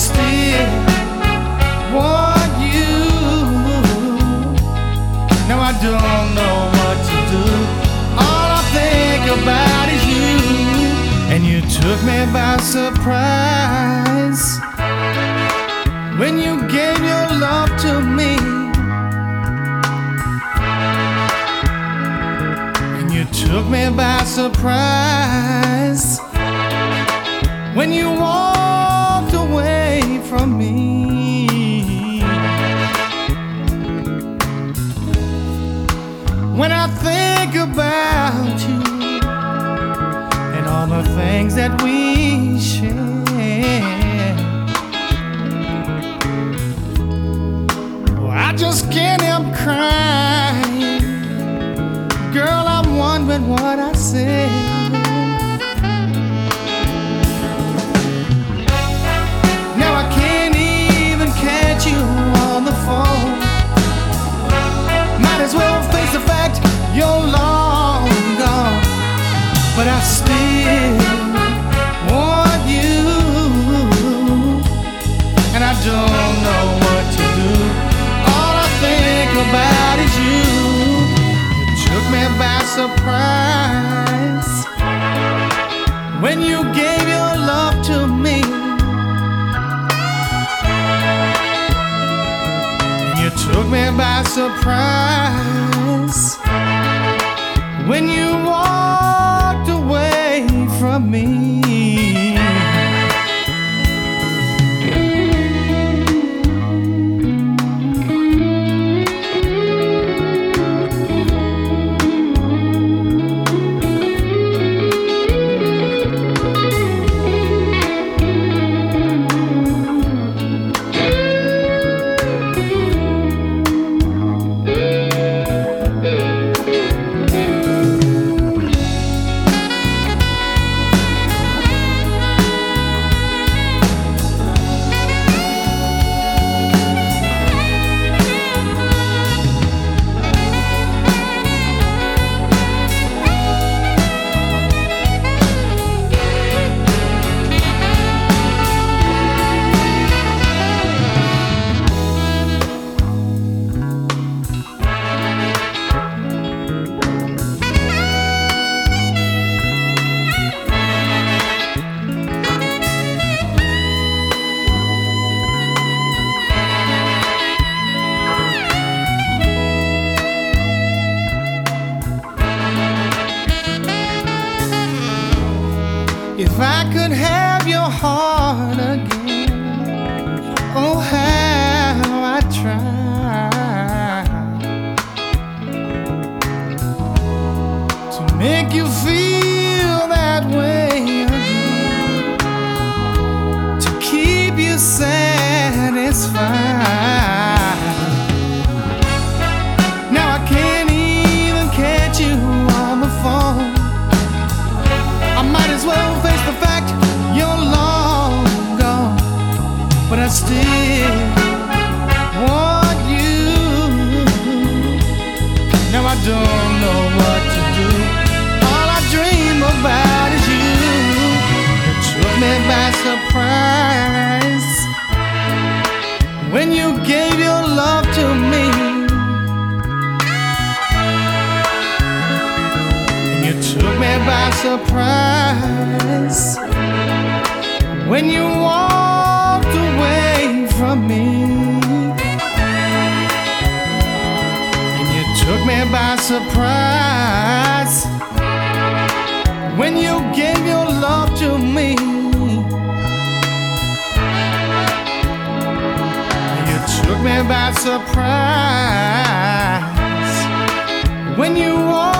still want you. Now I don't know what to do. All I think about is you. And you took me by surprise when you gave your love to me. And you took me by surprise when you walked away from me. When I think about you and all the things that we share, oh, I just can't help crying. Girl, I'm wondering what I said. Now I can't even catch you on the phone. Might as well face the fact you're long gone. But I still want you, and I don't know what to do. All I think about is you. You took me by surprise when you gave your love to me. And you took me by surprise when you walked away from me. If I could have your heart again, oh how I'd try to make you feel that way again, to keep you satisfied. Now I can't even catch you on the phone. I might as well face the fact you're long gone. But I still want you. Now I don't know what to do. All I dream about is you. You took me by surprise when you gave your love to me. Took me by surprise when you walked away from me. And you took me by surprise when you gave your love to me. And you took me by surprise when you walked